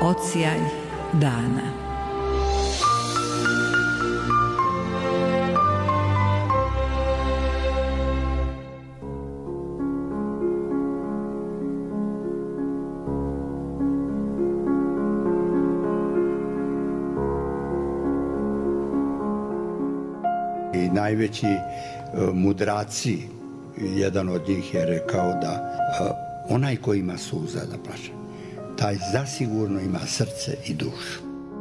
Odsjaj dana. I najveći mudraci, jedan od njih je rekao da onaj koji ima suza da plače, taj zasigurno ima srce i dušu.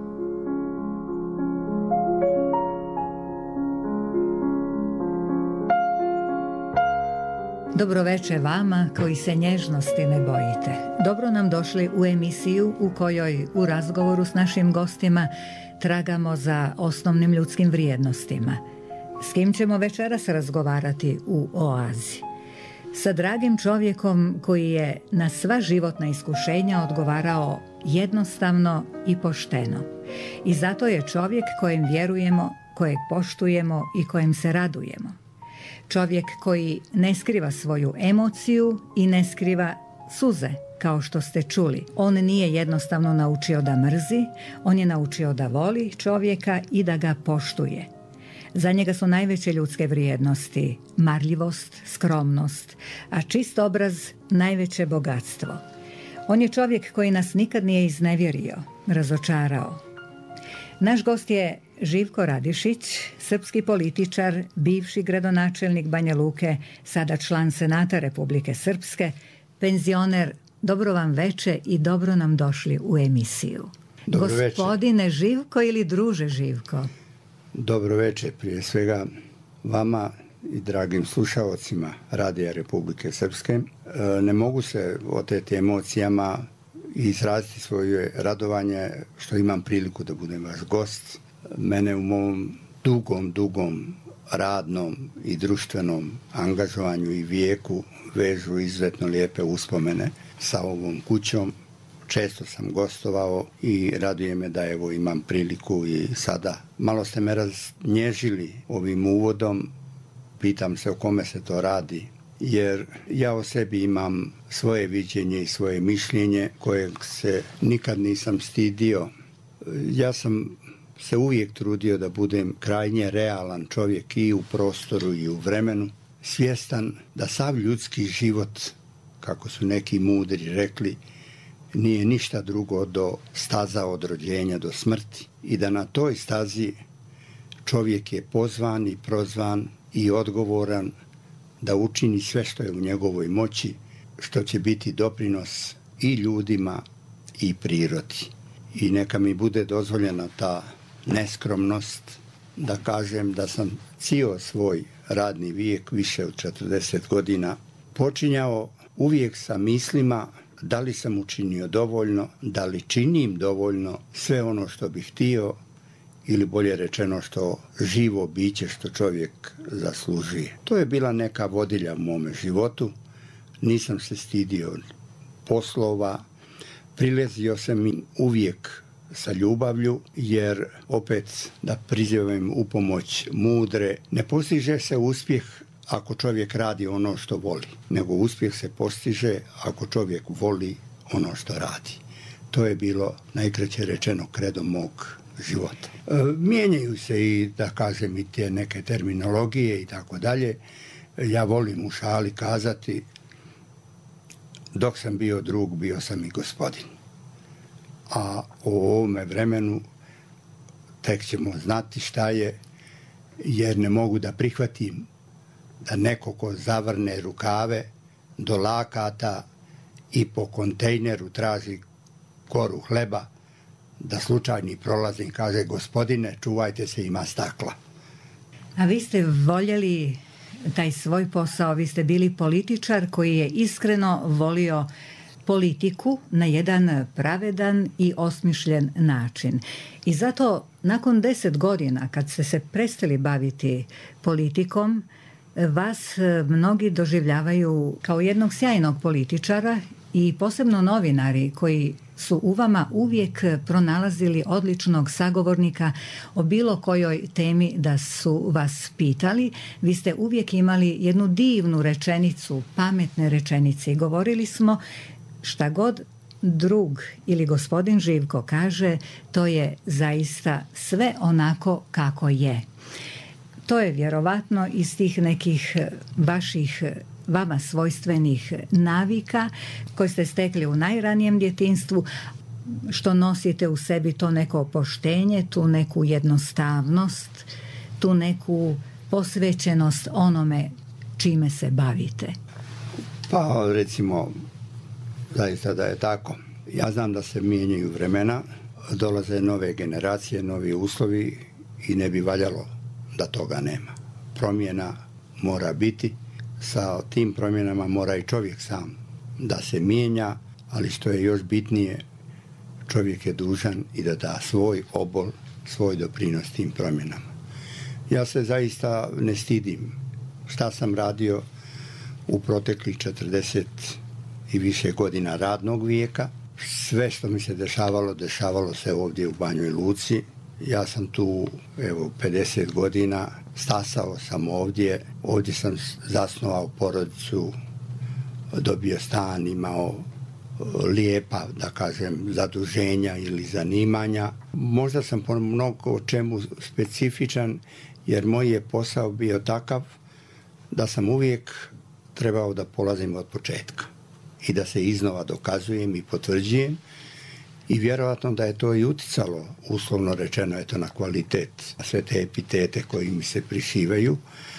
Dobro veče vama koji se nježnosti ne bojite. Dobro nam došli u emisiju u kojoj u razgovoru s našim gostima tragamo za osnovnim ljudskim vrijednostima. S kim ćemo večeras razgovarati u Oazi? Sa dragim čovjekom koji je na sva životna iskušenja odgovarao jednostavno i pošteno. I zato je čovjek kojem vjerujemo, kojeg poštujemo i kojem se radujemo. Čovjek koji ne skriva svoju emociju i ne skriva suze, kao što ste čuli. On nije jednostavno naučio da mrzi, on je naučio da voli čovjeka i da ga poštuje. Za njega su najveće ljudske vrijednosti marljivost, skromnost, a čist obraz najveće bogatstvo. On je čovjek koji nas nikad nije iznevjerio, razočarao. Naš gost je Živko Radišić, srpski političar, bivši gradonačelnik Banja Luke, sada član Senata Republike Srpske, penzioner. Dobro vam veče i dobro nam došli u emisiju. Dobro veče. Gospodine Živko ili druže Živko? Dobro veče prije svega vama i dragim slušalcima Radija Republike Srpske. Ne mogu se oteti emocijama i izraziti svoje radovanje što imam priliku da budem vaš gost. Mene u mom dugom radnom i društvenom angažovanju i vijeku vežu izuzetno lijepe uspomene sa ovom kućom. Često sam gostovao i raduje me da evo imam priliku i sada. Malo ste me raznježili ovim uvodom, pitam se o kome se to radi, jer ja o sebi imam svoje viđenje i svoje mišljenje kojeg se nikad nisam stidio. Ja sam se uvijek trudio da budem krajnje realan čovjek i u prostoru i u vremenu, svjestan da sav ljudski život, kako su neki mudri rekli, nije ništa drugo do staza od rođenja do smrti i da na toj stazi čovjek je pozvan i prozvan i odgovoran da učini sve što je u njegovoj moći, što će biti doprinos i ljudima i prirodi. I neka mi bude dozvoljena ta neskromnost da kažem da sam cijel svoj radni vijek, više od 40 godina, počinjao uvijek sa mislima da li sam učinio dovoljno, da li činim dovoljno sve ono što bih htio ili bolje rečeno što živo biće, što čovjek zaslužuje. To je bila neka vodilja u mome životu. Nisam se stidio poslova, prilazio sam im uvijek sa ljubavlju, jer opet da prizovem u pomoć mudre, ne postiže se uspjeh ako čovjek radi ono što voli, nego uspjeh se postiže ako čovjek voli ono što radi. To je bilo najkraće rečeno kredo mog života. Mijenjaju se i, da kažem, i te neke terminologije i tako dalje. Ja volim u šali kazati, dok sam bio drug, bio sam i gospodin. A u ovome vremenu tek ćemo znati šta je, jer ne mogu da prihvatim da neko ko zavrne rukave do lakata i po kontejneru traži koru hleba, da slučajni prolaznik kaže, gospodine, čuvajte se, ima stakla. A vi ste voljeli taj svoj posao, vi ste bili političar koji je iskreno volio politiku na jedan pravedan i osmišljen način. I zato nakon 10 godina kad ste se prestali baviti politikom, vas mnogi doživljavaju kao jednog sjajnog političara i posebno novinari koji su u vama uvijek pronalazili odličnog sagovornika o bilo kojoj temi da su vas pitali. Vi ste uvijek imali jednu divnu rečenicu, pametne rečenice i govorili smo šta god drug ili gospodin Živko kaže, to je zaista sve onako kako je. To je vjerovatno iz tih nekih vaših vama svojstvenih navika koje ste stekli u najranijem djetinjstvu, što nosite u sebi to neko poštenje, tu neku jednostavnost, tu neku posvećenost onome čime se bavite. Pa recimo, zaista da je tako. Ja znam da se mijenjaju vremena, dolaze nove generacije, novi uslovi i ne bi valjalo da toga nema. Promjena mora biti, sa tim promjenama mora i čovjek sam da se mijenja, ali što je još bitnije, čovjek je dužan i da da svoj obol, svoj doprinos tim promjenama. Ja se zaista ne stidim šta sam radio u proteklih 40 i više godina radnog vijeka. Sve što mi se dešavalo se ovdje u Banjoj Luci. Ja sam tu, 50 godina, stasao sam ovdje sam zasnovao porodicu, dobio stan, imao lijepa, da kažem, zaduženja ili zanimanja. Možda sam po mnogo čemu specifičan, jer moj je posao bio takav da sam uvijek trebao da polazim od početka i da se iznova dokazujem i potvrđujem, i vjerojatno da je to i uticalo, uslovno rečeno, na kvalitet, sve te epitete koji mi se prišivaju.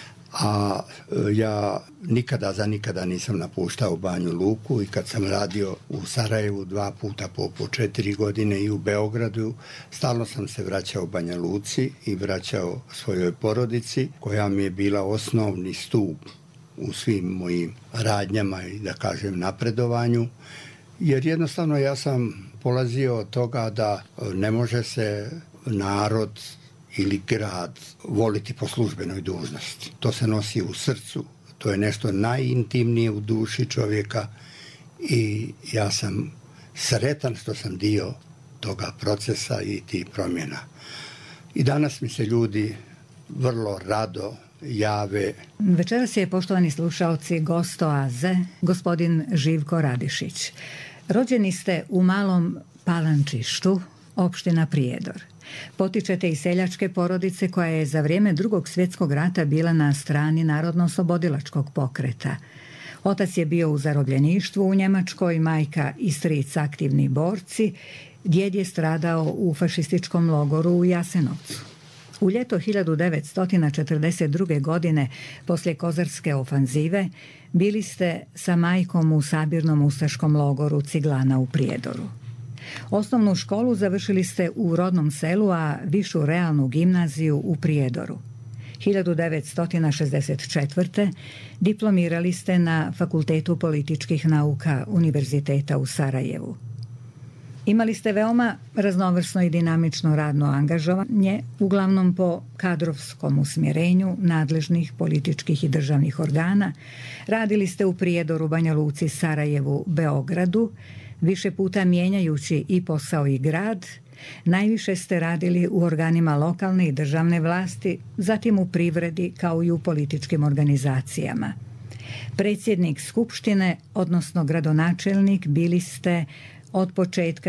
A ja nikada nisam napuštao Banju Luku, i kad sam radio u Sarajevu 2 puta po 4 godine i u Beogradu, stalno sam se vraćao u Banja Luci i vraćao svojoj porodici, koja mi je bila osnovni stup u svim mojim radnjama i, da kažem, napredovanju, jer jednostavno ja sam polazio od toga da ne može se narod ili grad voliti po službenoj dužnosti. To se nosi u srcu, to je nešto najintimnije u duši čovjeka, i ja sam sretan što sam dio toga procesa i tih promjena. I danas mi se ljudi vrlo rado jave. Večeras je, poštovani slušaoci, gost Oaze, gospodin Živko Radišić. Rođeni ste u malom Palančištu, opština Prijedor. Potičete iz seljačke porodice koja je za vrijeme Drugog svjetskog rata bila na strani narodno-oslobodilačkog pokreta. Otac je bio u zarobljeništvu u Njemačkoj, majka i stric aktivni borci, djed je stradao u fašističkom logoru u Jasenovcu. U ljeto 1942. godine, poslije Kozarske ofanzive, bili ste sa majkom u sabirnom ustaškom logoru Ciglana u Prijedoru. Osnovnu školu završili ste u rodnom selu, a višu realnu gimnaziju u Prijedoru. 1964. diplomirali ste na Fakultetu političkih nauka Univerziteta u Sarajevu. Imali ste veoma raznovrsno i dinamično radno angažovanje, uglavnom po kadrovskom usmjerenju nadležnih političkih i državnih organa. Radili ste u Prijedoru, Banja Luci, Sarajevu, Beogradu, više puta mijenjajući i posao i grad. Najviše ste radili u organima lokalne i državne vlasti, zatim u privredi kao i u političkim organizacijama. Predsjednik Skupštine, odnosno gradonačelnik, bili ste od početka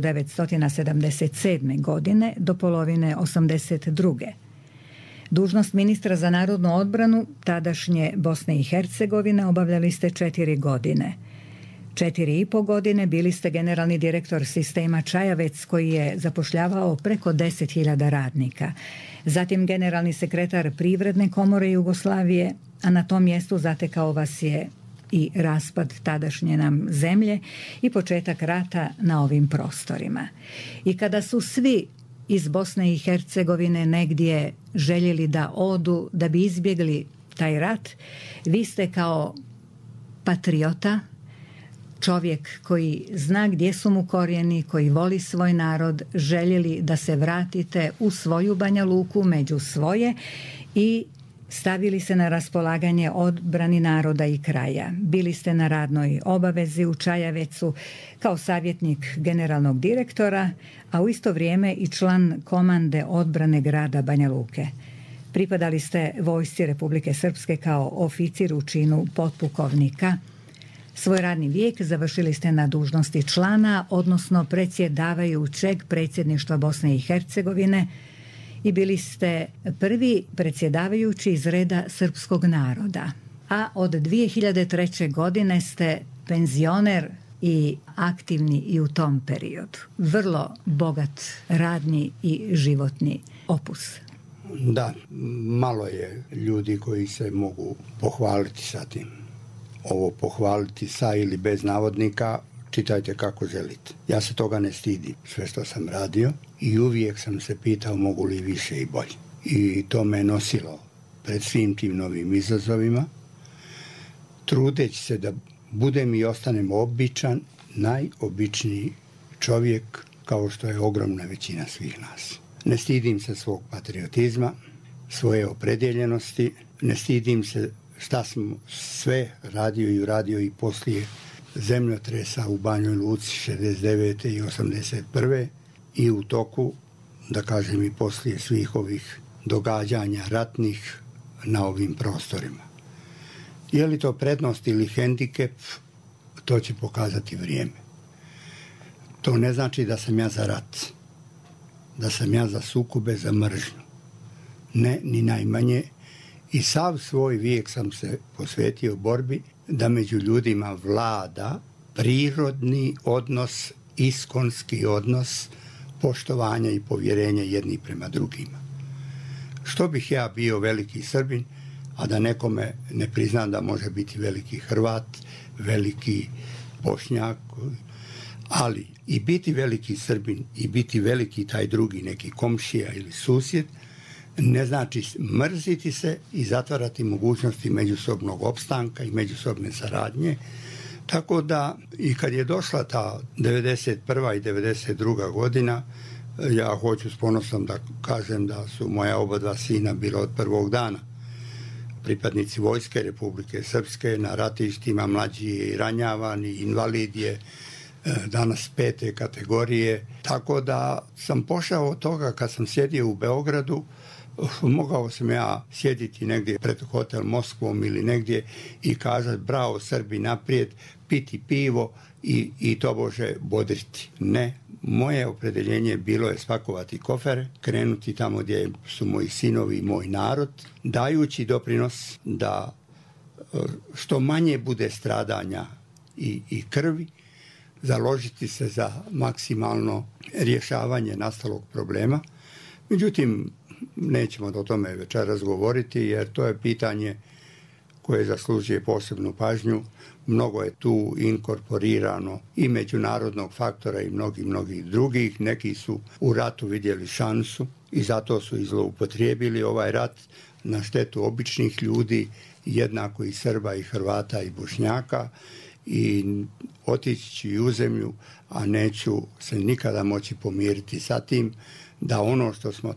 1977. godine do polovine 1982. Dužnost ministra za narodnu odbranu tadašnje Bosne i Hercegovine obavljali ste 4 godine. 4,5 godine bili ste generalni direktor sistema Čajavec, koji je zapošljavao preko 10.000 radnika. Zatim generalni sekretar Privredne komore Jugoslavije, a na tom mjestu zatekao vas je i raspad tadašnje nam zemlje i početak rata na ovim prostorima. I kada su svi iz Bosne i Hercegovine negdje željeli da odu, da bi izbjegli taj rat, vi ste kao patriota, čovjek koji zna gdje su mu korijeni, koji voli svoj narod, željeli da se vratite u svoju Banja Luku, među svoje, i stavili se na raspolaganje odbrani naroda i kraja. Bili ste na radnoj obavezi u Čajavecu kao savjetnik generalnog direktora, a u isto vrijeme i član komande odbrane grada Banja Luke. Pripadali ste vojsci Republike Srpske kao oficir u činu potpukovnika. Svoj radni vijek završili ste na dužnosti člana, odnosno predsjedavajućeg predsjedništva Bosne i Hercegovine i bili ste prvi predsjedavajući iz reda srpskog naroda. A od 2003. godine ste penzioner i aktivni i u tom periodu. Vrlo bogat radni i životni opus. Da, malo je ljudi koji se mogu pohvaliti sa tim. Ovo pohvaliti sa ili bez navodnika, čitajte kako želite. Ja se toga ne stidim, sve što sam radio, i uvijek sam se pitao mogu li više i bolje. I to me nosilo pred svim tim novim izazovima, trudeći se da budem i ostanem običan, najobičniji čovjek, kao što je ogromna većina svih nas. Ne stidim se svog patriotizma, svoje opredjeljenosti, ne stidim se šta sam sve radio i uradio i poslije zemljotresa u Banjoj Luci 69. i 81. i u toku, da kažem, i poslije svih ovih događanja ratnih na ovim prostorima. Je li to prednost ili hendikep, to će pokazati vrijeme. To ne znači da sam ja za rat, da sam ja za sukobe, za mržnju. Ne, ni najmanje. I sav svoj vijek sam se posvetio borbi da među ljudima vlada prirodni odnos, iskonski odnos poštovanja i povjerenja jedni prema drugima. Što bih ja bio veliki Srbin, a da nekome ne priznam da može biti veliki Hrvat, veliki Bošnjak, ali i biti veliki Srbin i biti veliki taj drugi neki komšija ili susjed ne znači mrziti se i zatvarati mogućnosti međusobnog opstanka i međusobne saradnje. Tako da i kad je došla ta 91. i 92. godina, ja hoću s ponosom da kažem da su moja oba dva sina bila od prvog dana pripadnici Vojske Republike Srpske na ratištima, mlađi je i ranjavan i invalid je, danas 5. kategorije. Tako da sam pošao od toga kad sam sjedio u Beogradu, mogao sam ja sjediti negdje pred hotel Moskvom ili negdje i kazati bravo Srbi naprijed, piti pivo i tobože bodriti. Ne, moje opredeljenje bilo je spakovati kofere, krenuti tamo gdje su moji sinovi i moj narod, dajući doprinos da što manje bude stradanja i krvi, založiti se za maksimalno rješavanje nastalog problema. Međutim, nećemo o tome večeras govoriti jer to je pitanje koje zaslužuje posebnu pažnju. Mnogo je tu inkorporirano i međunarodnog faktora i mnogih drugih. Neki su u ratu vidjeli šansu i zato su i zloupotrijebili ovaj rat na štetu običnih ljudi, jednako i Srba i Hrvata i Bošnjaka, i otići ću i u zemlju, a neću se nikada moći pomiriti sa tim da ono što smo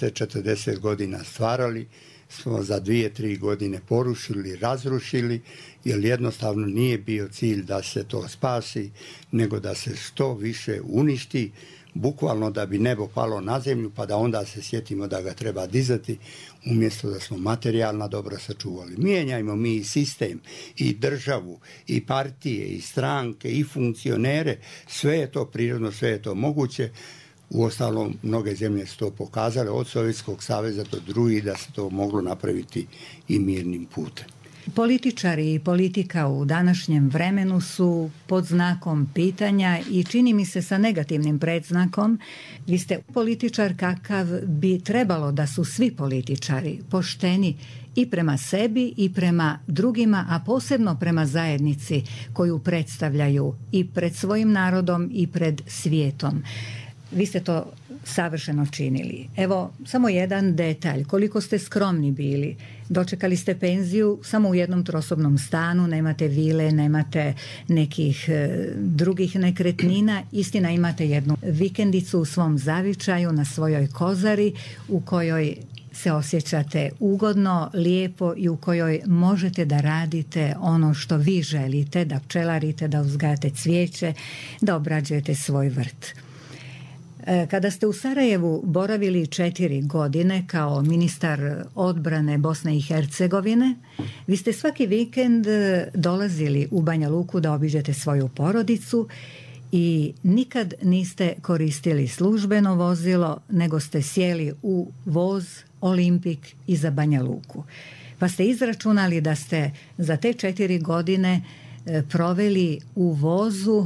30-40 godina stvarali smo za 2-3 godine porušili, razrušili, jer jednostavno nije bio cilj da se to spasi, nego da se što više uništi, bukvalno da bi nebo palo na zemlju, pa da onda se sjetimo da ga treba dizati, umjesto da smo materijalna dobra sačuvali. Mijenjajmo mi i sistem, i državu, i partije, i stranke, i funkcionere, sve je to prirodno, sve je to moguće. Uostalom, mnoge zemlje su to pokazale, od Sovjetskog saveza do drugih, da se to moglo napraviti i mirnim putem. Političari i politika u današnjem vremenu su pod znakom pitanja i čini mi se sa negativnim predznakom. Vi ste političar kakav bi trebalo da su svi političari, pošteni i prema sebi i prema drugima, a posebno prema zajednici koju predstavljaju i pred svojim narodom i pred svijetom. Vi ste to savršeno činili. Evo, samo jedan detalj. Koliko ste skromni bili. Dočekali ste penziju samo u jednom trosobnom stanu, nemate vile, nemate nekih drugih nekretnina. Istina, imate jednu vikendicu u svom zavičaju na svojoj Kozari u kojoj se osjećate ugodno, lijepo i u kojoj možete da radite ono što vi želite, da pčelarite, da uzgajate cvijeće, da obrađujete svoj vrt. Kada ste u Sarajevu boravili 4 godine kao ministar odbrane Bosne i Hercegovine, vi ste svaki vikend dolazili u Banja Luku da obiđete svoju porodicu i nikad niste koristili službeno vozilo, nego ste sjeli u voz Olimpik i za Banja Luku. Pa ste izračunali da ste za te 4 godine proveli u vozu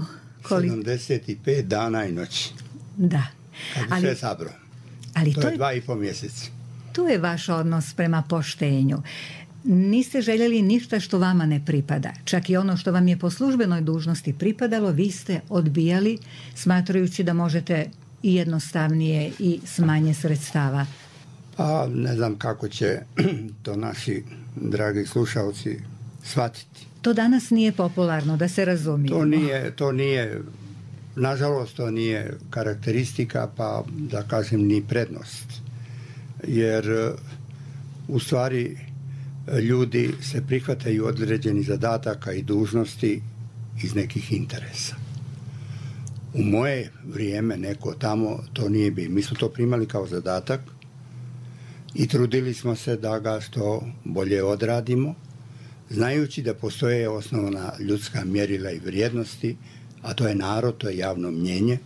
75 dana i noći. Da. Kad sve sabro. Ali to je 2,5 mjeseca. To je vaš odnos prema poštenju. Niste željeli ništa što vama ne pripada. Čak i ono što vam je po službenoj dužnosti pripadalo, vi ste odbijali, smatrajući da možete i jednostavnije i s manje sredstava. Pa ne znam kako će to naši dragi slušalci shvatiti. To danas nije popularno, da se razumijemo. To nije, nažalost, to nije karakteristika, pa da kažem ni prednost. Jer u stvari ljudi se prihvataju određenih zadataka i dužnosti iz nekih interesa. U moje vrijeme neko tamo to nije bilo. Mi smo to primali kao zadatak i trudili smo se da ga što bolje odradimo, znajući da postoje osnovna ljudska mjerila i vrijednosti, a to je narod, to je javno mnjenje,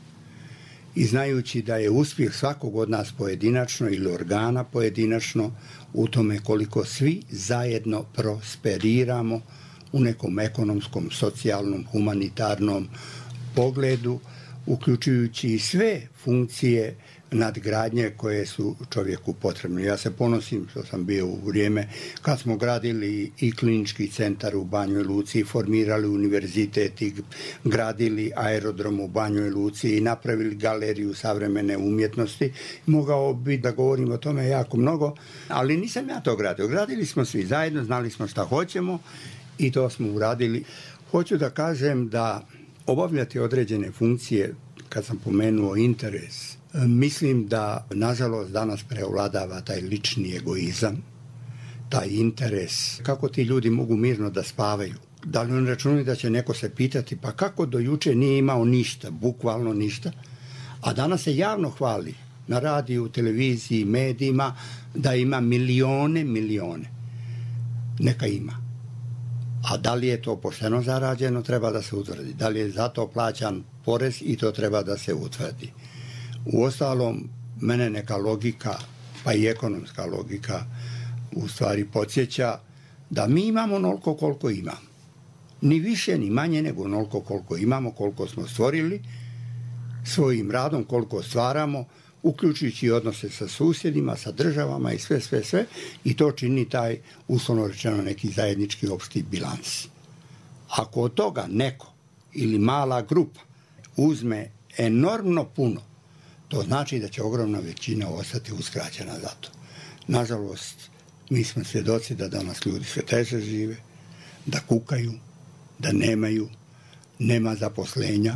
i znajući da je uspjeh svakog od nas pojedinačno ili organa pojedinačno u tome koliko svi zajedno prosperiramo u nekom ekonomskom, socijalnom, humanitarnom pogledu, uključujući i sve funkcije nadgradnje koje su čovjeku potrebne. Ja se ponosim što sam bio u vrijeme kad smo gradili i klinički centar u Banjoj Luci, formirali univerzitet i gradili aerodrom u Banjoj Luci i napravili galeriju savremene umjetnosti. Mogao bi da govorim o tome jako mnogo, ali nisam ja to gradio. Gradili smo svi zajedno, znali smo šta hoćemo i to smo uradili. Hoću da kažem da obavljati određene funkcije, kad sam pomenuo interes, mislim da, nažalost, danas prevladava taj lični egoizam, taj interes. Kako ti ljudi mogu mirno da spavaju? Da li oni računaju da će neko se pitati, pa kako do juče nije imao ništa, bukvalno ništa, a danas se javno hvali na radiju, televiziji, medijima, da ima milione. Neka ima. A da li je to pošteno zarađeno, treba da se utvrdi. Da li je za to plaćan porez, i to treba da se utvrdi. Uostalom, mene neka logika, pa i ekonomska logika, u stvari podsjeća da mi imamo onoliko koliko imamo. Ni više, ni manje, nego onoliko koliko imamo, koliko smo stvorili svojim radom, koliko stvaramo, uključujući odnose sa susjedima, sa državama i sve. I to čini taj, uslovno rečeno, neki zajednički opšti bilans. Ako od toga neko ili mala grupa uzme enormno puno, to znači da će ogromna većina ostati uskraćena za to. Nažalost, mi smo svjedoci da danas ljudi sve teže žive, da kukaju, da nema zaposlenja.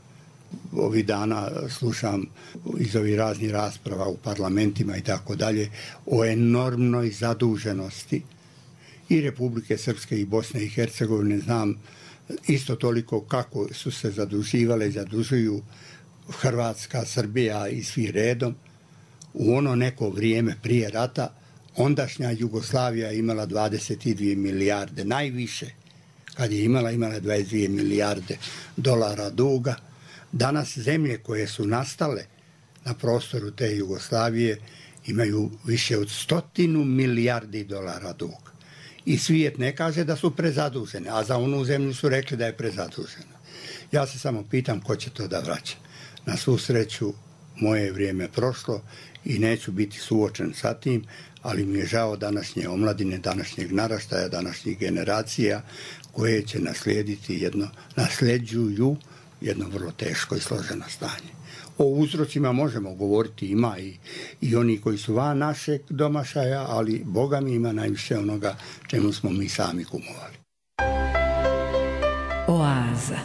Ovih dana slušam iz ovih raznih rasprava u parlamentima i tako dalje o enormnoj zaduženosti i Republike Srpske i Bosne i Hercegovine. Znam isto toliko kako su se zaduživale i zadužuju Hrvatska, Srbija i svi redom. U ono neko vrijeme prije rata ondašnja Jugoslavija imala 22 milijarde, najviše. Kad je imala 22 milijarde dolara duga. Danas zemlje koje su nastale na prostoru te Jugoslavije imaju više od 100 milijardi dolara duga. I svijet ne kaže da su prezadužene, a za onu zemlju su rekli da je prezadužena. Ja se samo pitam ko će to da vraća. Na svu sreću, moje vrijeme prošlo i neću biti suočen sa tim, ali mi je žao današnje omladine, današnjeg naraštaja, današnjih generacija koje će nasljeđuju jedno vrlo teško i složeno stanje. O uzrocima možemo govoriti, ima i oni koji su van našeg domašaja, ali Boga mi ima najviše onoga čemu smo mi sami kumovali. Oaza.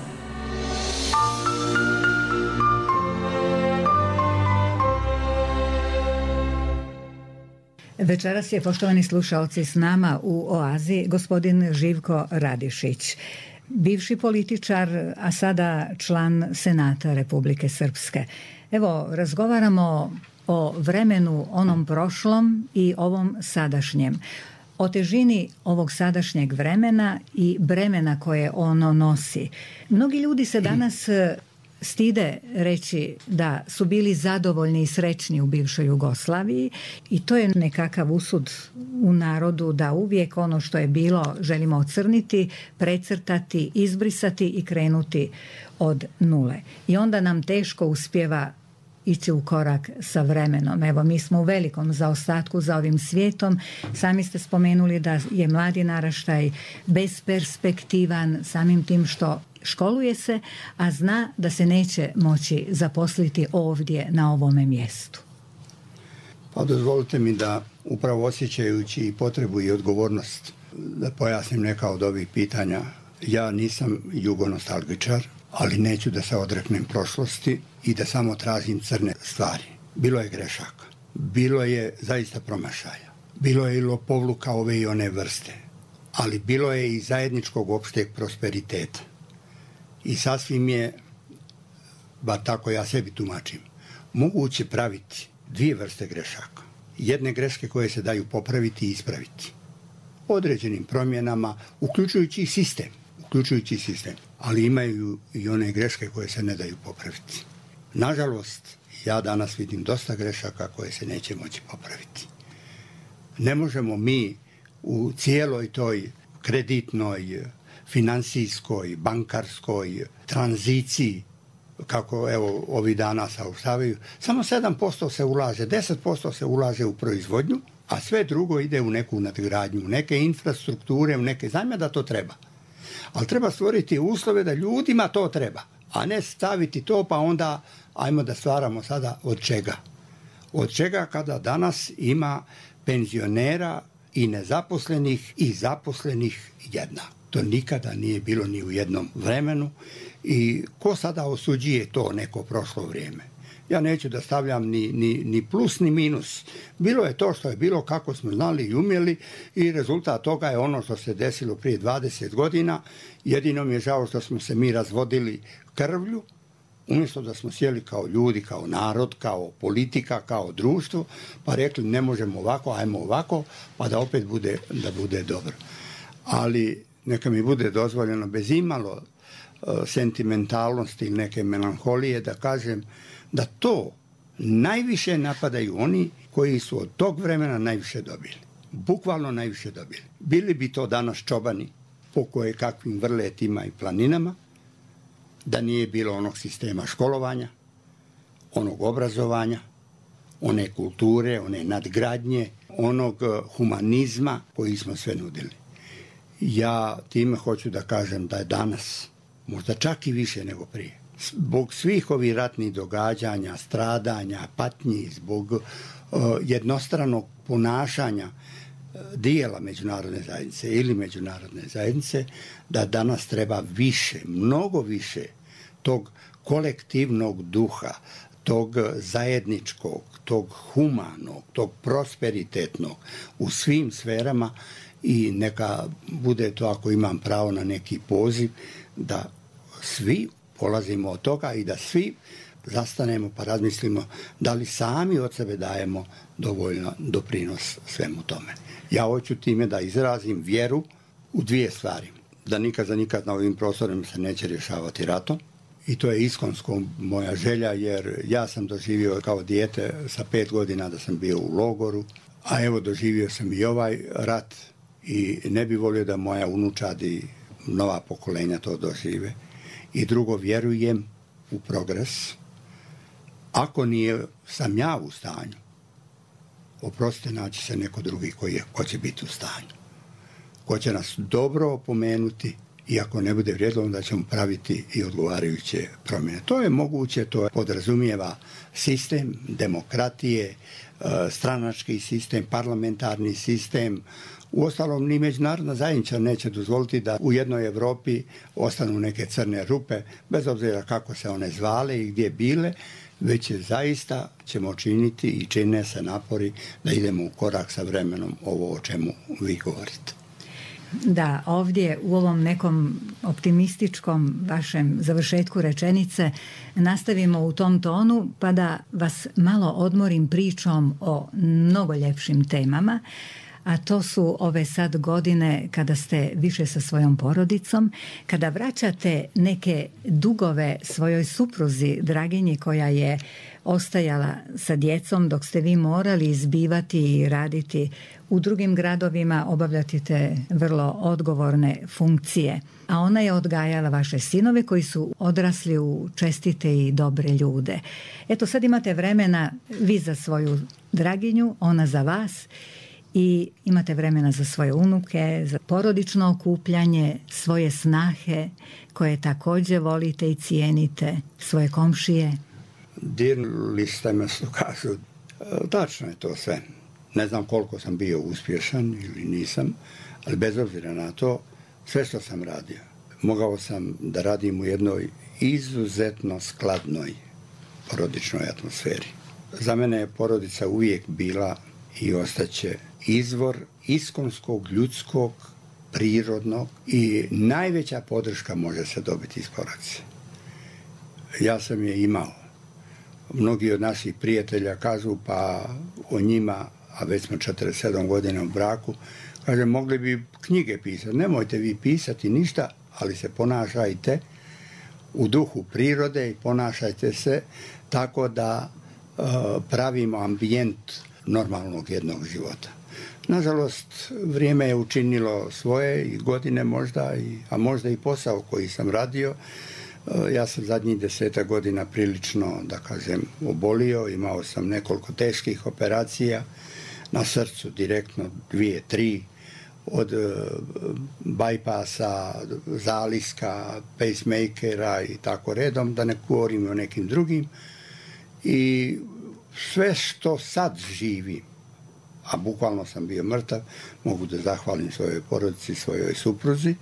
Večeras je, poštovani slušaoci, s nama u Oazi gospodin Živko Radišić, bivši političar, a sada član Senata Republike Srpske. Evo, razgovaramo o vremenu onom prošlom i ovom sadašnjem. O težini ovog sadašnjeg vremena i bremena koje ono nosi. Mnogi ljudi se danas stide reći da su bili zadovoljni i srećni u bivšoj Jugoslaviji i to je nekakav usud u narodu da uvijek ono što je bilo želimo ocrniti, precrtati, izbrisati i krenuti od nule. I onda nam teško uspijeva ići u korak sa vremenom. Evo, mi smo u velikom zaostatku za ovim svijetom. Sami ste spomenuli da je mladi naraštaj besperspektivan samim tim što školuje se, a zna da se neće moći zaposliti ovdje na ovome mjestu. Pa dozvolite mi da upravo osjećajući i potrebu i odgovornost da pojasnim neka od ovih pitanja. Ja nisam jugonostalgičar, ali neću da se odreknem prošlosti i da samo tražim crne stvari. Bilo je grešaka, bilo je zaista promašaja, bilo je i lopovluka ove i one vrste, ali bilo je i zajedničkog opšteg prosperiteta. I sasvim je, bar tako ja sebi tumačim, moguće praviti dvije vrste grešaka. Jedne greške koje se daju popraviti i ispraviti određenim promjenama, uključujući sistem, ali imaju i one greške koje se ne daju popraviti. Nažalost, ja danas vidim dosta grešaka koje se neće moći popraviti. Ne možemo mi u cijeloj toj kreditnoj, finansijskoj, bankarskoj tranziciji, kako evo ovi dana saopštavaju, samo 7% se ulaže, 10% se ulaže u proizvodnju, a sve drugo ide u neku nadgradnju, u neke infrastrukture, u neke zajme da to treba. Ali treba stvoriti uslove da ljudima to treba, a ne staviti to pa onda ajmo da stvaramo sada od čega. Od čega kada danas ima penzionera i nezaposlenih i zaposlenih jedna. To nikada nije bilo ni u jednom vremenu i ko sada osuđuje to neko prošlo vrijeme? Ja neću da stavljam ni plus ni minus. Bilo je to što je bilo, kako smo znali i umjeli i rezultat toga je ono što se desilo prije 20 godina. Jedino mi je žao što smo se mi razvodili krvlju, umjesto da smo sjeli kao ljudi, kao narod, kao politika, kao društvo, pa rekli ne možemo ovako, ajmo ovako, pa da opet bude dobro. Ali neka mi bude dozvoljeno bez imalo sentimentalnosti ili neke melanholije da kažem da to najviše napadaju oni koji su od tog vremena najviše dobili. Bukvalno najviše dobili. Bili bi to danas čobani po koje kakvim vrletima i planinama, da nije bilo onog sistema školovanja, onog obrazovanja, one kulture, one nadgradnje, onog humanizma koji smo sve nudili. Ja time hoću da kažem da je danas možda čak i više nego prije. Zbog svih ovih ratnih događanja, stradanja, patnji, zbog jednostranog ponašanja dijela međunarodne zajednice ili međunarodne zajednice, da danas treba više, mnogo više tog kolektivnog duha, tog zajedničkog, tog humanog, tog prosperitetnog u svim sferama i neka bude to, ako imam pravo na neki poziv, da svi polazimo od toga i da svi zastanemo pa razmislimo da li sami od sebe dajemo dovoljno doprinos svemu tome. Ja hoću time da izrazim vjeru u dvije stvari. Da nikad za nikad na ovim prostorima se neće rješavati ratom. I to je iskonsko moja želja, jer ja sam doživio kao dijete sa 5 godina da sam bio u logoru, a evo doživio sam i ovaj rat i ne bi volio da moja unučad i nova pokolenja to dožive. I drugo, vjerujem u progres. Ako nije sam ja u stanju, oprostite, naći se neko drugi ko će biti u stanju. Ko će nas dobro opomenuti i ako ne bude vrijedilo, onda ćemo praviti i odgovarajuće promjene. To je moguće, to podrazumijeva sistem demokratije, stranački sistem, parlamentarni sistem. Uostalom, ni međunarodna zajednica neće dozvoliti da u jednoj Europi ostanu neke crne rupe, bez obzira kako se one zvale i gdje bile, već zaista ćemo činiti i čine se napori da idemo u korak sa vremenom, ovo o čemu vi govorite. da ovdje u ovom nekom optimističkom vašem završetku rečenice nastavimo u tom tonu, pa da vas malo odmorim pričom o mnogo ljepšim temama, a to su ove sad godine kada ste više sa svojom porodicom, kada vraćate neke dugove svojoj supruzi Draginji koja je ostajala sa djecom dok ste vi morali izbivati i raditi u drugim gradovima, obavljati te vrlo odgovorne funkcije. A ona je odgajala vaše sinove koji su odrasli u čestite i dobre ljude. Eto, sad imate vremena vi za svoju Draginju, ona za vas, i imate vremena za svoje unuke, za porodično okupljanje, svoje snahe koje također volite i cijenite, svoje komšije. Dirnuli ste me, što kažu. Tačno je to sve. Ne znam koliko sam bio uspješan ili nisam, ali bez obzira na to, sve što sam radio, mogao sam da radim u jednoj izuzetno skladnoj porodičnoj atmosferi. Za mene je porodica uvijek bila i ostaće izvor iskonskog, ljudskog, prirodnog i najveća podrška može se dobiti iz porodice. Ja sam je imao. Mnogi od naših prijatelja kažu pa o njima, a već smo 47 godina u braku, kaže mogli bi knjige pisati. Nemojte vi pisati ništa, ali se ponašajte u duhu prirode i ponašajte se tako da pravimo ambijent normalnog jednog života. Nažalost, vrijeme je učinilo svoje i godine možda, a možda i posao koji sam radio. Ja sam zadnjih 10 godina prilično, da kažem, obolio. Imao sam nekoliko teških operacija na srcu, direktno 2, 3, od bajpasa, zaliska, pacemakera i tako redom, da ne govorim o nekim drugim. I sve što sad živim, a bukvalno sam bio mrtav, mogu da zahvalim svojoj porodici, svojoj supruzi.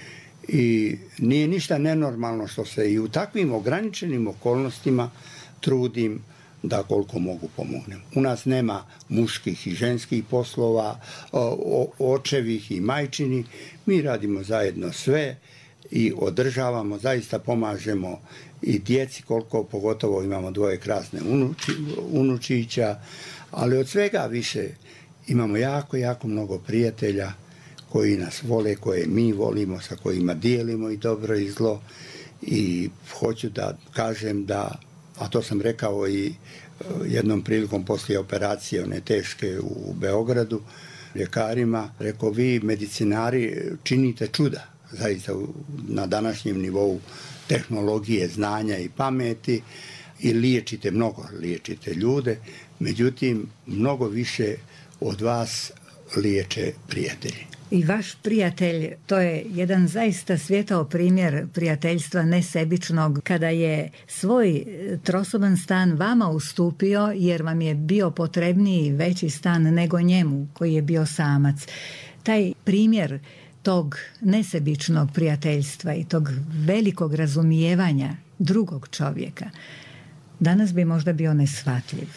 I nije ništa nenormalno što se i u takvim ograničenim okolnostima trudim da koliko mogu pomognem. U nas nema muških i ženskih poslova, očevih i majčinih. Mi radimo zajedno sve i održavamo, zaista pomažemo i djeci koliko, pogotovo imamo 2 krasne unučića, ali od svega više imamo jako, jako mnogo prijatelja koji nas vole, koje mi volimo, sa kojima dijelimo i dobro i zlo. I hoću da kažem da, a to sam rekao i jednom prilikom poslije operacije, one teške u Beogradu, ljekarima, rekao vi medicinari činite čuda, zaista na današnjem nivou tehnologije, znanja i pameti i liječite ljude, međutim mnogo više od vas liječe prijatelji. I vaš prijatelj, to je jedan zaista svijetao primjer prijateljstva nesebičnog, kada je svoj trosoban stan vama ustupio jer vam je bio potrebniji veći stan nego njemu koji je bio samac. Taj primjer tog nesebičnog prijateljstva i tog velikog razumijevanja drugog čovjeka danas bi možda bio neshvatljiv.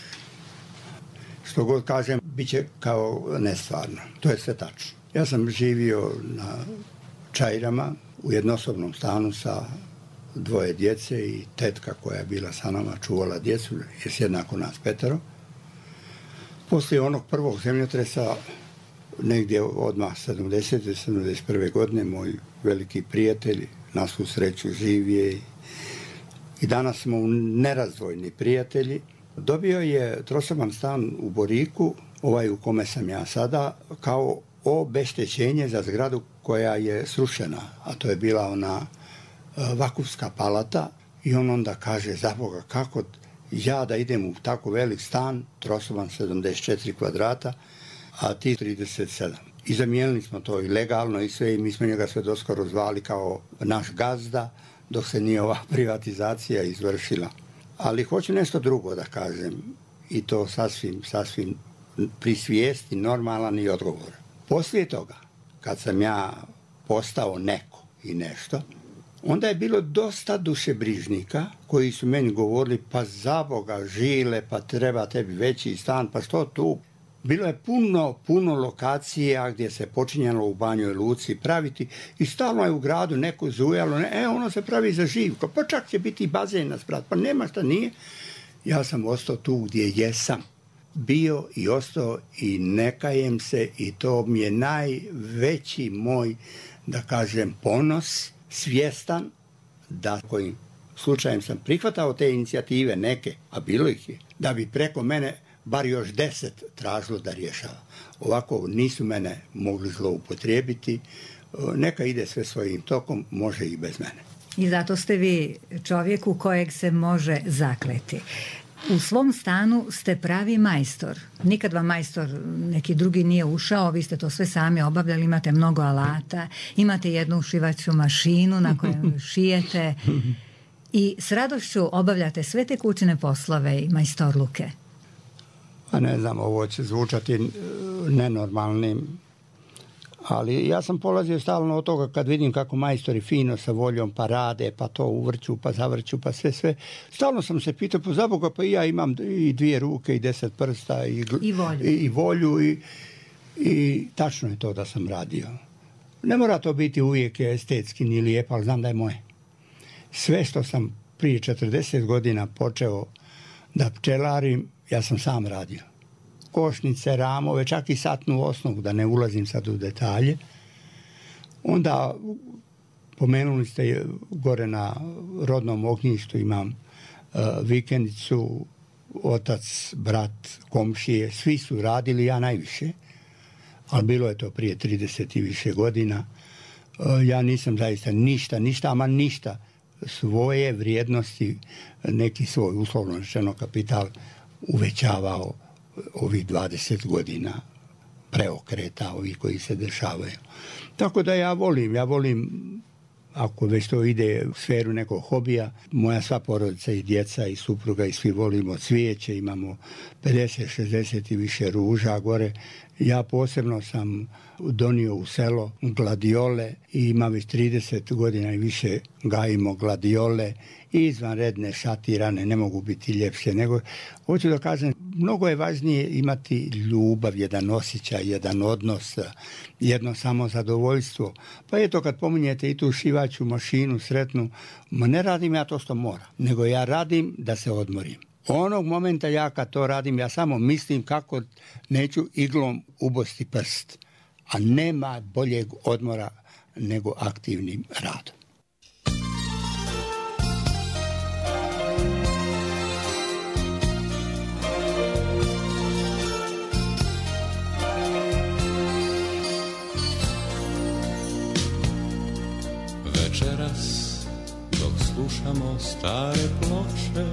Što god kažem, bit će kao nestvarno. To je sve tačno. Ja sam živio na Čajrama u jednosobnom stanu sa 2 djece i tetka koja je bila sa nama, čuvala djecu, je jednako nas 5. Poslije onog prvog zemljotresa, negdje odmah 70. 71. godine, moj veliki prijatelj, na svu sreću živ je i danas smo nerazdvojni prijatelji. Dobio je trosoban stan u Boriku, ovaj u kome sam ja sada, kao obeštećenje za zgradu koja je srušena, a to je bila ona Vakufska palata, i on onda kaže, za Boga, kako ja da idem u tako velik stan, trosoban 74 kvadrata, a ti 37. I zamijenili smo to i legalno i sve, i mi smo njega sve doskoro zvali kao naš gazda, dok se nije ova privatizacija izvršila. Ali hoću nešto drugo da kažem, i to sasvim pri svijesti, normalan i odgovoran. Poslije toga, kad sam ja postao neko i nešto, onda je bilo dosta dušebrižnika koji su meni govorili, pa za Boga Žile, pa treba tebi veći stan, pa što tu? Bilo je puno lokacija gdje se počinjalo u Banjoj Luci praviti i stalno je u gradu neko zujalo, ono se pravi za živko, pa čak će biti bazen na sprat, pa nema šta nije. Ja sam ostao tu gdje jesam bio i ostao i ne kajem se i to mi je najveći moj, da kažem, ponos, svjestan da kojim slučajem sam prihvatao te inicijative neke, a bilo ih je, da bi preko mene bar još 10 tražilo da rješava. Ovako nisu mene mogli zloupotrijebiti, neka ide sve svojim tokom, može i bez mene. I zato ste vi čovjek u kojeg se može zakleti. U svom stanu ste pravi majstor. Nikad vam majstor neki drugi nije ušao, vi ste to sve sami obavljali, imate mnogo alata, imate jednu šivaću mašinu na kojoj šijete i s radošću obavljate sve te kućne poslove i majstorluke. A ne znam, ovo će zvučati nenormalnim, ali ja sam polazio stalno od toga kad vidim kako majstori fino sa voljom pa rade, pa to uvrću, pa zavrću, pa sve. Stalno sam se pitao, pa za Boga, pa i ja imam i 2 ruke i 10 prsta i volju i tačno je to da sam radio. Ne mora to biti uvijek estetski ni lijepo, ali znam da je moje. Sve što sam prije 40 godina počeo da pčelarim, ja sam sam radio. Košnice, ramove, čak i satnu osnovu, da ne ulazim sad u detalje. Onda, pomenuli ste gore na rodnom ognjištu, imam vikendicu, otac, brat, komšije, svi su radili, ja najviše, ali bilo je to prije 30 i više godina. Ja nisam zaista ništa svoje vrijednosti, neki svoj uslovno rečeno kapital uvećavao ovih 20 godina preokreta, ovih koji se dešavaju. Tako da ja volim, ako već to ide u sferu nekog hobija, moja sva porodica i djeca i supruga i svi volimo cvijeće, imamo 50, 60 i više ruža gore. Ja posebno sam donio u selo gladiole i ima već 30 godina i više gajimo gladiole i izvanredne šatirane, ne mogu biti ljepše, nego hoću da kažem, mnogo je važnije imati ljubav, jedan osjećaj, jedan odnos, jedno samo zadovoljstvo. Pa eto, kad pominjete i tu šivaću mašinu sretnu, ne radim ja to što moram, nego ja radim da se odmorim. Onog momenta ja kad to radim, ja samo mislim kako neću iglom ubosti prst, a nema boljeg odmora nego aktivnim radom. Večeras dok slušamo stare ploče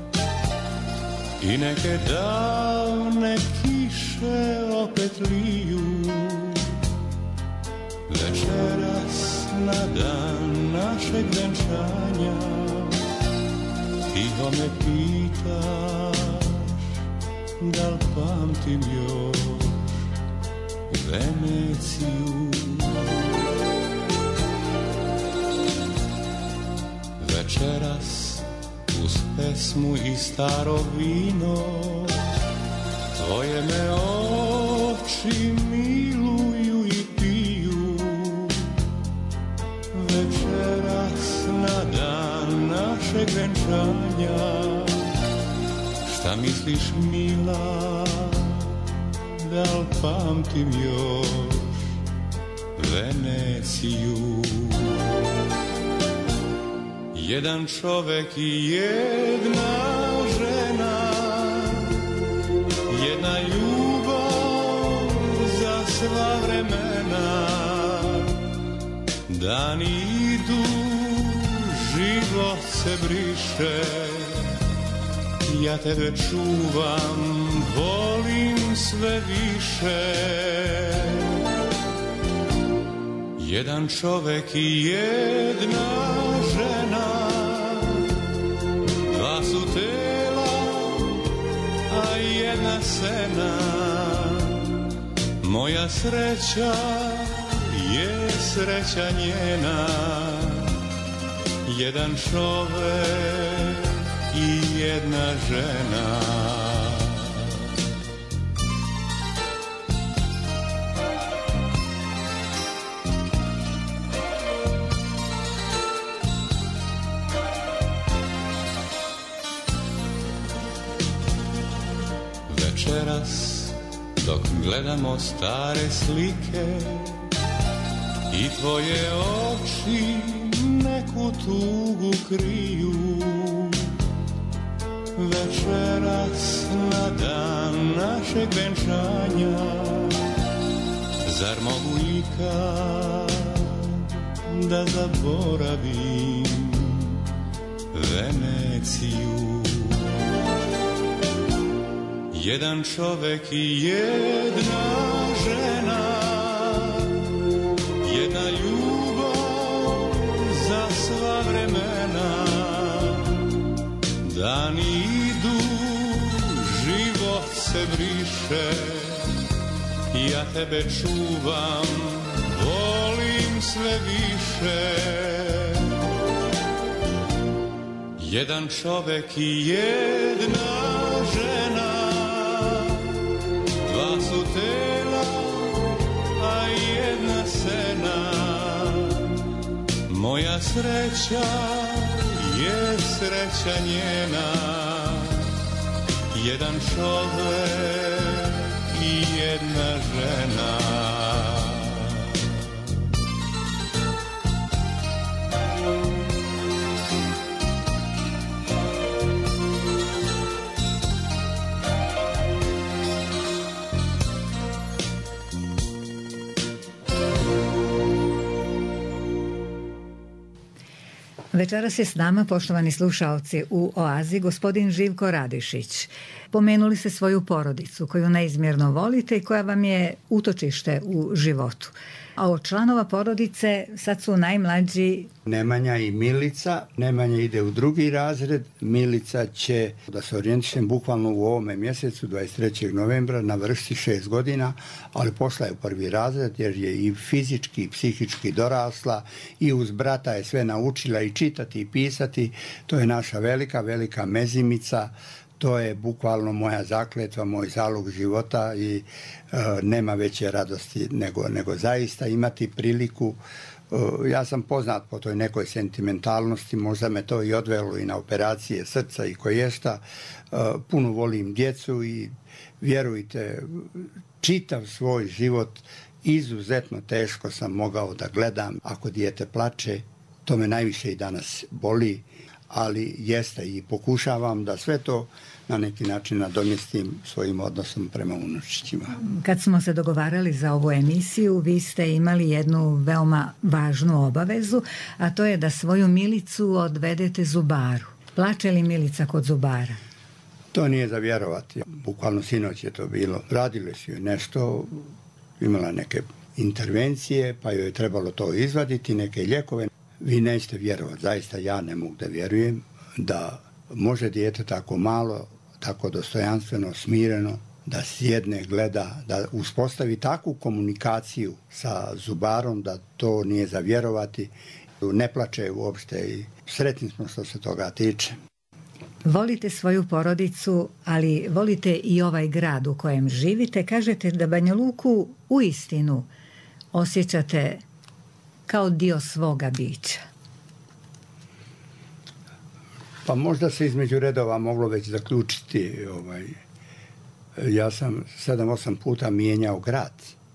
i neke davne kiše opet liju, večeras na dan našeg venčanja tiho me pitaš da li pamtim još Veneciju. Večeras uz pesmu i staro vino tvoje me oči miluju i piju. Večeras na dan našeg venčanja šta misliš mila, da li pamtim još Veneciju? Jedan čovek i jedna žena, jedna ljubav za sva vremena. Dani idu, život se briše, ja tebe čuvam, volim sve više. Jedan čovek i jedna žena, dva su tela, a jedna sena. Moja sreća je sreća njena, jedan čovek i jedna žena. večeras dok gledamo stare slike i tvoje oči neku tugu kriju. Večeras na dan našeg venčanja, zar mogu ikad da zaboravim Veneciju? Jedan čovek i jedna žena, jedna ljubav za sva vremena. Dani idu, život se briše, ja tebe čuvam, volim sve više. Jedan čovek i jedna žena, dva su tela, a jedna sena. Moja sreća je sreća njena, jedan čovek i jedna žena. Večeras je s nama, poštovani slušaoci, u Oazi gospodin Živko Radišić. Pomenuli ste svoju porodicu koju neizmjerno volite i koja vam je utočište u životu. A od članova porodice sad su najmlađi Nemanja i Milica. Nemanja ide u 2. razred, Milica će, da se orijentišem, bukvalno u ovome mjesecu, 23. novembra, navršiti 6 godina, ali pošla je u 1. razred jer je i fizički i psihički dorasla i uz brata je sve naučila i čitati i pisati. To je naša velika mezimica. To je bukvalno moja zakletva, moj zalog života i nema veće radosti nego zaista imati priliku. Ja sam poznat po toj nekoj sentimentalnosti, možda me to i odvelo i na operacije srca i koješta. Puno volim djecu i vjerujte, čitav svoj život izuzetno teško sam mogao da gledam ako dijete plače. To me najviše i danas boli, ali jeste i pokušavam da sve to na neki način nadomjestim svojim odnosom prema unučićima. Kad smo se dogovarali za ovu emisiju, vi ste imali jednu veoma važnu obavezu, a to je da svoju Milicu odvedete zubaru. Plače li Milica kod zubara? To nije za vjerovati. Bukvalno sinoć je to bilo. Radili su joj nešto, imala neke intervencije, pa joj je trebalo to izvaditi, neke lijekove. Vi nećete vjerovati, zaista ja ne mogu da vjerujem da može dijete tako malo, tako dostojanstveno, smireno, da sjedne, gleda, da uspostavi takvu komunikaciju sa zubarom da to nije za vjerovati. Ne plače uopšte i sretni smo što se toga tiče. Volite svoju porodicu, ali volite i ovaj grad u kojem živite. Kažete da Banja Luku uistinu osjećate kao dio svoga bića. Pa možda se između redova moglo već zaključiti. Ja sam 7-8 puta mijenjao grad.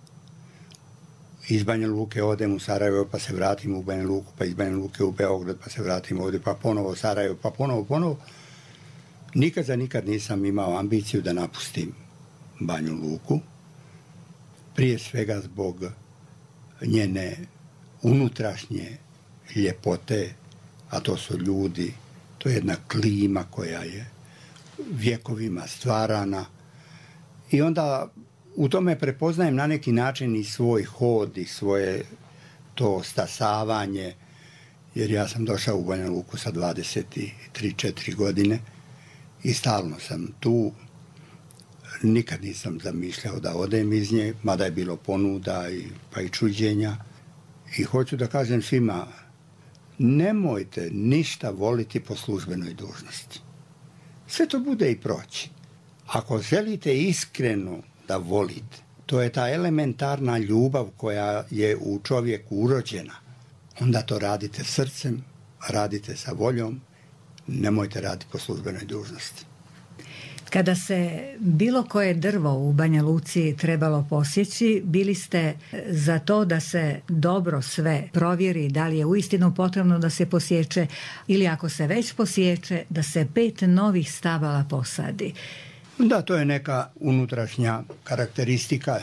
Iz Banja Luke odem u Sarajevo, pa se vratim u Banja Luku, pa iz Banja Luke u Beograd, pa se vratim ovdje, pa ponovo Sarajevo, pa ponovo. Nikad nisam imao ambiciju da napustim Banju Luku. Prije svega zbog njene unutrašnje ljepote, a to su ljudi, to je jedna klima koja je vjekovima stvarana i onda u tome prepoznajem na neki način i svoj hod i svoje to stasavanje, jer ja sam došao u Banja Luku sa 23-4 godine i stalno sam tu. Nikad nisam zamišljao da odem iz nje, mada je bilo ponuda pa i čuđenja. I hoću da kažem svima, nemojte ništa voliti po službenoj dužnosti. Sve to bude i proći. Ako želite iskreno da volite, to je ta elementarna ljubav koja je u čovjeku urođena, onda to radite srcem, radite sa voljom, nemojte raditi po službenoj dužnosti. Kada se bilo koje drvo u Banja Luci trebalo posjeći, bili ste za to da se dobro sve provjeri, da li je uistinu potrebno da se posječe ili ako se već posječe, da se 5 novih stabala posadi. Da, to je neka unutrašnja karakteristika,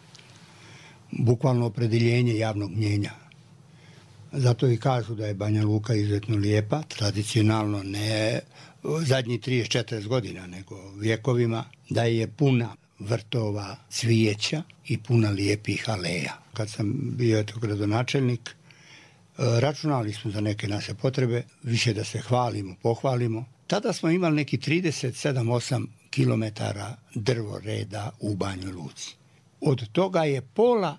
bukvalno opredjeljenje javnog mnijenja. Zato i kažu da je Banja Luka izuzetno lijepa, tradicionalno ne zadnjih 30-40 godina, nego vjekovima, da je puna vrtova, cvijeća i puna lijepih aleja. Kad sam bio gradonačelnik, računali smo za neke naše potrebe, više da se hvalimo, pohvalimo. Tada smo imali neki 37-8 kilometara drvoreda u Banjoj Luci. Od toga je pola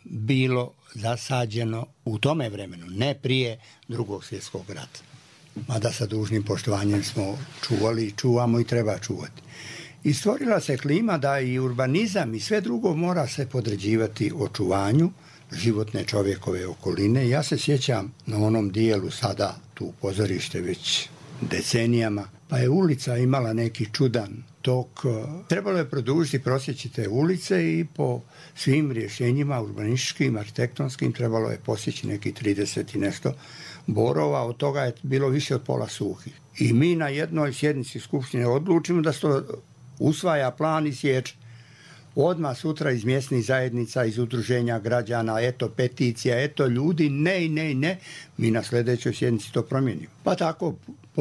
bilo zasađeno u tome vremenu, ne prije Drugog svjetskog rata. Mada sa dužnim poštovanjem smo čuvali, čuvamo i treba čuvati. I stvorila se klima da i urbanizam i sve drugo mora se podređivati očuvanju životne čovjekove okoline. Ja se sjećam na onom dijelu sada, tu pozorište već decenijama, pa je ulica imala neki čudan tok. Trebalo je produžiti, prosjeći te ulice i po svim rješenjima urbanističkim, arhitektonskim trebalo je posjeći neki 30 i nešto borova, od toga je bilo više od pola suhih. I mi na jednoj sjednici skupštine odlučimo da se to usvaja plan i sječe. Odmah sutra iz mjesnih zajednica, iz udruženja građana, eto peticija, eto ljudi, ne, mi na sljedećoj sjednici to promijenimo. Pa tako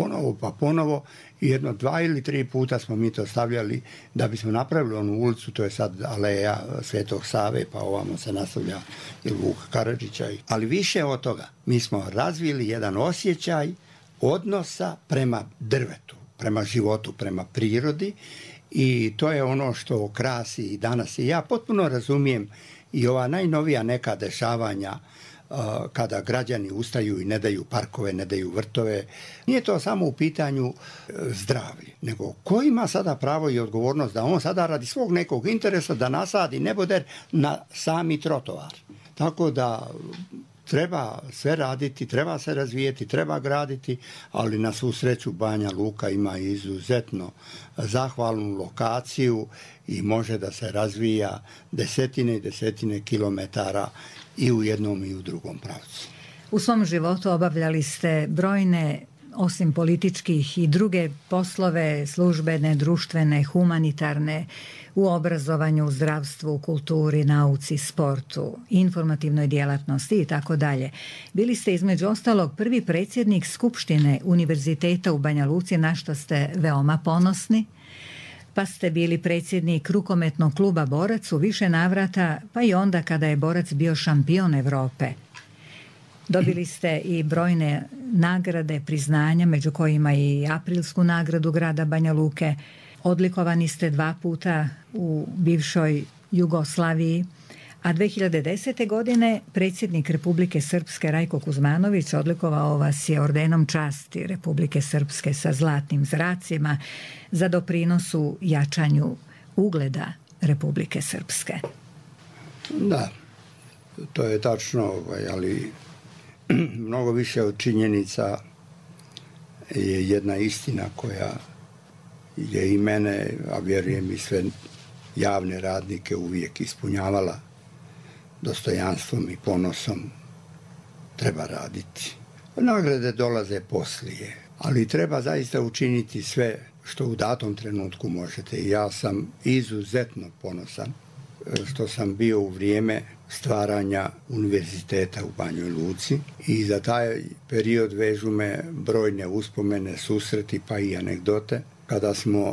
ponovo, jedno 2 ili 3 puta smo mi to stavljali da bismo napravili onu ulicu, to je sad aleja Svetog Save, pa ovamo se nastavlja i Vuka Karadžića. Ali više od toga, mi smo razvili jedan osjećaj odnosa prema drvetu, prema životu, prema prirodi. I to je ono što krasi i danas. I ja potpuno razumijem i ova najnovija neka dešavanja kada građani ustaju i ne daju parkove, ne daju vrtove. Nije to samo u pitanju zdravlja, nego ko ima sada pravo i odgovornost da on sada radi svog nekog interesa da nasadi neboder na sami trotoar. Tako da treba sve raditi, treba se razvijeti, treba graditi, ali na svu sreću Banja Luka ima izuzetno zahvalnu lokaciju i može da se razvija desetine i desetine kilometara i u jednom i u drugom pravcu. U svom životu obavljali ste brojne, osim političkih, i druge poslove, službene, društvene, humanitarne, u obrazovanju, zdravstvu, kulturi, nauci, sportu, informativnoj djelatnosti i tako dalje. Bili ste između ostalog prvi predsjednik Skupštine Univerziteta u Banja Luci, na što ste veoma ponosni, pa ste bili predsjednik rukometnog kluba Borac u više navrata, pa i onda kada je Borac bio šampion Europe. Dobili ste i brojne nagrade, priznanja, među kojima i aprilsku nagradu grada Banja Luke. Odlikovani ste 2 puta u bivšoj Jugoslaviji, a 2010. godine predsjednik Republike Srpske Rajko Kuzmanović odlikovao vas je ordenom časti Republike Srpske sa zlatnim zracima za doprinos u jačanju ugleda Republike Srpske. Da, to je tačno, ali mnogo više od činjenica je jedna istina koja je i mene, a vjerujem i sve javne radnike uvijek ispunjavala dostojanstvom i ponosom. Treba raditi. Nagrade dolaze poslije, ali treba zaista učiniti sve što u datom trenutku možete. I ja sam izuzetno ponosan što sam bio u vrijeme stvaranja univerziteta u Banjoj Luci i za taj period vežu me brojne uspomene, susreti pa i anegdote. Kada smo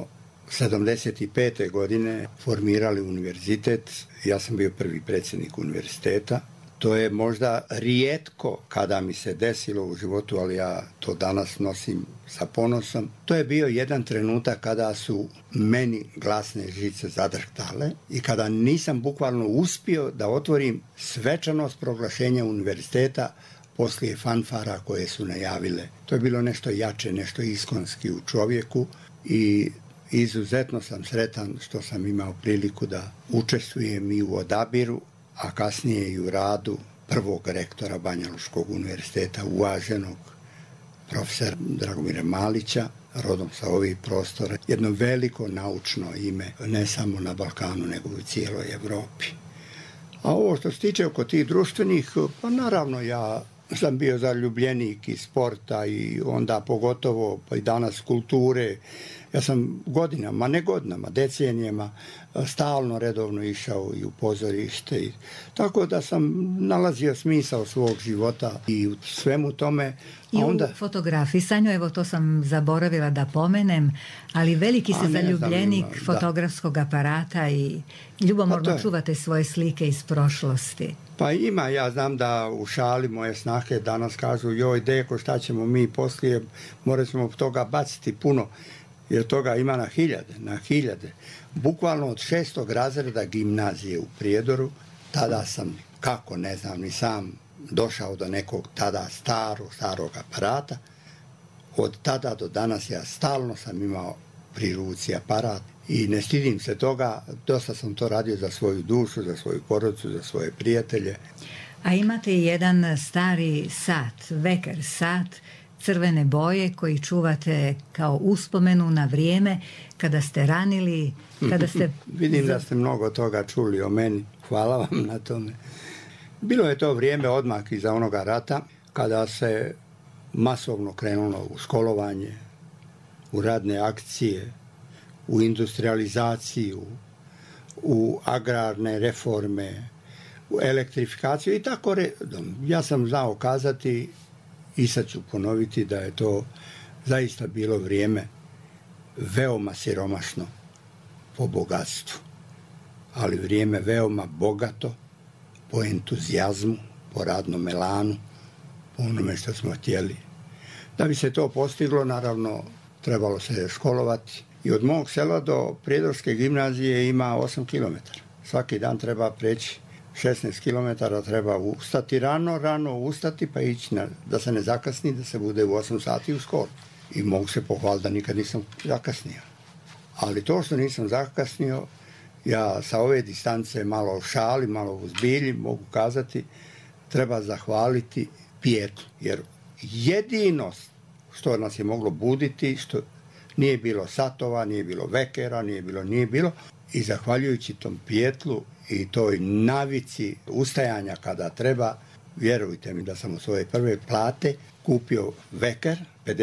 75. godine formirali univerzitet, ja sam bio prvi predsjednik univerziteta. To je možda rijetko kada mi se desilo u životu, ali ja to danas nosim sa ponosom. To je bio jedan trenutak kada su meni glasne žice zadrhtale i kada nisam bukvalno uspio da otvorim svečanost proglašenja univerziteta poslije fanfara koje su najavile. To je bilo nešto jače, nešto iskonski u čovjeku i izuzetno sam sretan što sam imao priliku da učestvujem i u odabiru, a kasnije i u radu prvog rektora Banja Lučkog univerziteta, uvaženog profesor Dragomira Malića, rodom sa ovih prostora. Jedno veliko naučno ime, ne samo na Balkanu, nego u cijeloj Evropi. A ovo što se tiče oko tih društvenih, pa naravno ja sam bio zaljubljenik iz sporta i onda pogotovo pa i danas kulture. Ja sam godinama, decenijama stalno redovno išao i u pozorište. Tako da sam nalazio smisao svog života i u svemu tome. I u fotografisanju, evo to sam zaboravila da pomenem, ali veliki ste zaljubljenik fotografskog aparata i ljubomorno čuvate svoje slike iz prošlosti. Pa ima, ja znam da u šali moje snahe danas kažu joj deko šta ćemo mi poslije, morat ćemo toga baciti puno, jer toga ima na hiljade. Bukvalno od 6. razreda gimnazije u Prijedoru, tada sam, kako ne znam ni sam, došao do nekog tada starog aparata. Od tada do danas ja stalno sam imao pri ruci aparat i ne stidim se toga, dosta sam to radio za svoju dušu, za svoju porodicu, za svoje prijatelje. A imate i jedan stari sat, veker sat, crvene boje koji čuvate kao uspomenu na vrijeme kada ste ranili, kada ste... Vidim da ste mnogo toga čuli o meni. Hvala vam na tome. Bilo je to vrijeme odmah iza onoga rata kada se masovno krenulo u školovanje, u radne akcije, u industrializaciju, u agrarne reforme, u elektrifikaciju i tako redom. Ja sam znao kazati i sad ću ponoviti da je to zaista bilo vrijeme veoma siromašno po bogatstvu, ali vrijeme veoma bogato po entuzijazmu, po radnom elanu, po onome što smo htjeli. Da bi se to postiglo, naravno, trebalo se školovati. I od mog sela do Prijedorske gimnazije ima 8 km. Svaki dan treba preći 16 km, treba ustati rano ustati pa ići da se ne zakasni, da se bude u 8 sati u školu. I mogu se pohvaliti da nikad nisam zakasnio. Ali to što nisam zakasnio, ja sa ove distance malo šali, malo uzbilji, mogu kazati, treba zahvaliti pijetlu. Jer jedino što nas je moglo buditi, što nije bilo satova, nije bilo vekera, nije bilo. I zahvaljujući tom pijetlu i toj navici ustajanja kada treba, vjerujte mi da sam u svoje prve plate kupio veker,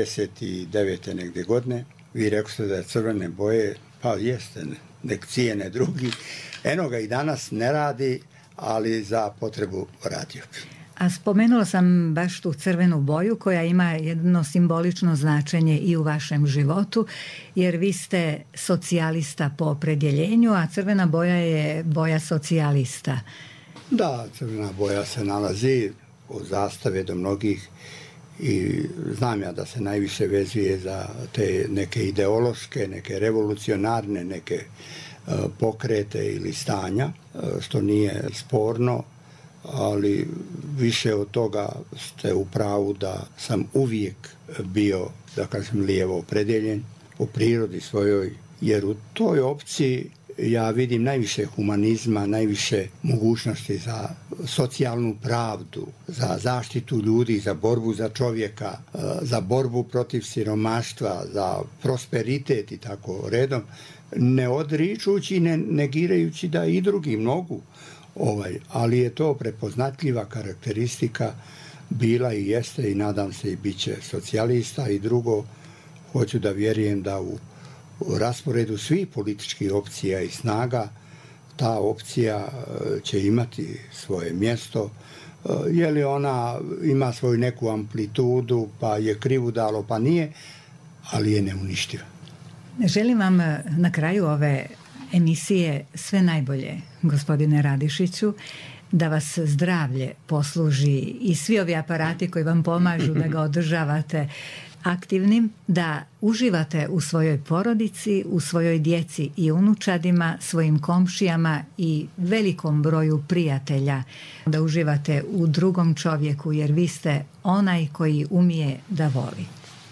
59. negdje godine. Vi rekli ste da je crvene boje, pa jeste, nek cijene drugi. Eno ga i danas ne radi, ali za potrebu radio. A spomenula sam baš tu crvenu boju koja ima jedno simbolično značenje i u vašem životu, jer vi ste socijalista po opredjeljenju, a crvena boja je boja socijalista. Da, crvena boja se nalazi u zastave do mnogih i znam ja da se najviše vezuje za te neke ideološke, neke revolucionarne, neke pokrete ili stanja, što nije sporno, ali više od toga ste u pravu da sam uvijek bio, da kažem, lijevo opredjeljen po prirodi svojoj, jer u toj opciji ja vidim najviše humanizma, najviše mogućnosti za socijalnu pravdu, za zaštitu ljudi, za borbu za čovjeka, za borbu protiv siromaštva, za prosperitet i tako redom, ne odričući, ne negirajući da i drugi mogu. Ali je to prepoznatljiva karakteristika bila i jeste i nadam se i bit će socijalista. I drugo, hoću da vjerujem da u rasporedu svih političkih opcija i snaga ta opcija će imati svoje mjesto. Je li ona ima svoju neku amplitudu, pa je krivudalo, pa nije, ali je neuništiva. Želim vam na kraju ove emisije sve najbolje, gospodine Radišiću, da vas zdravlje posluži i svi ovi aparati koji vam pomažu da ga održavate aktivnim, da uživate u svojoj porodici, u svojoj djeci i unučadima, svojim komšijama i velikom broju prijatelja, da uživate u drugom čovjeku, jer vi ste onaj koji umije da voli.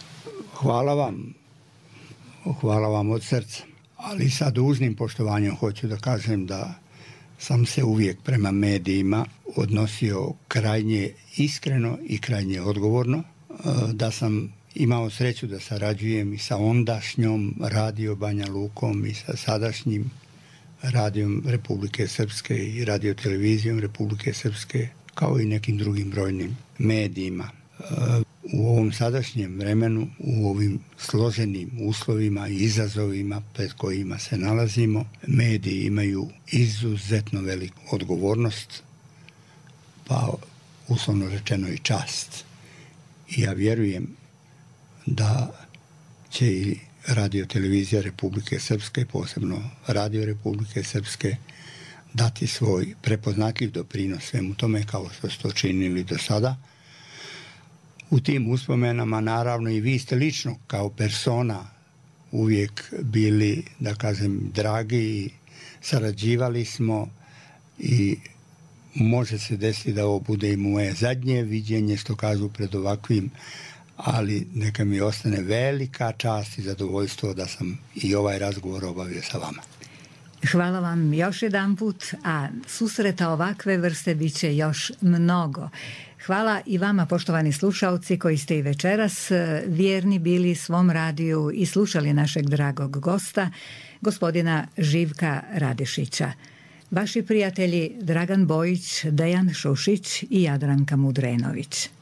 Hvala vam od srca. Ali sa dužnim poštovanjem hoću da kažem da sam se uvijek prema medijima odnosio krajnje iskreno i krajnje odgovorno, da sam imao sreću da sarađujem i sa ondašnjom Radio Banja Lukom i sa sadašnjim radijom Republike Srpske i radiotelevizijom Republike Srpske, kao i nekim drugim brojnim medijima. U ovom sadašnjem vremenu, u ovim složenim uslovima i izazovima pred kojima se nalazimo, mediji imaju izuzetno veliku odgovornost, pa uslovno rečeno i čast. I ja vjerujem da će i radiotelevizija Republike Srpske, posebno Radio Republike Srpske, dati svoj prepoznatljiv doprinos svemu tome kao što ste to činili do sada. U tim uspomenama naravno i vi ste lično kao persona uvijek bili, da kažem, dragi i sarađivali smo i može se desiti da ovo bude i moje zadnje viđenje, što kažu, pred ovakvim, ali neka mi ostane velika čast i zadovoljstvo da sam i ovaj razgovor obavio sa vama. Hvala vam još jedan put, a susreta ovakve vrste bit će još mnogo. Hvala i vama, poštovani slušalci, koji ste i večeras vjerni bili svom radiju i slušali našeg dragog gosta, gospodina Živka Radišića. Vaši prijatelji Dragan Bojić, Dejan Šušić i Jadranka Mudrenović.